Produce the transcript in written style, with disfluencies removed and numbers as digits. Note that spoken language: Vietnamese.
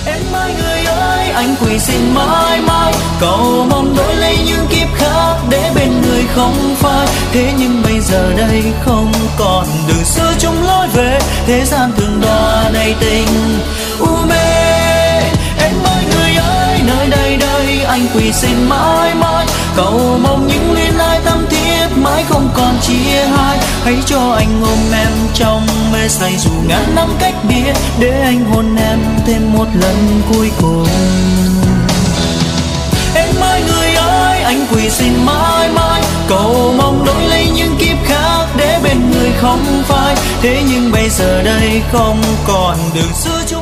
Em ơi người ơi, anh quỳ xin mãi mãi, cầu mong đổi lấy những kiếp khác để bên người không phai. Thế nhưng bây giờ đây không còn đường xưa chung lối về, thế gian thường đọa đầy tình u mê. Em ơi người ơi, nơi đây đây anh quỳ xin mãi mãi, cầu mong những luyến ái thắm thiết mãi không còn chia hai. Hãy cho anh ôm em trong mê say dù ngàn năm cách biệt, để anh hôn em thêm một lần cuối cùng. Em ơi người ơi, anh quỳ xin mãi mãi, cầu mong đổi lấy những kiếp khác để bên người không phai. Thế nhưng bây giờ đây không còn đường xưa chung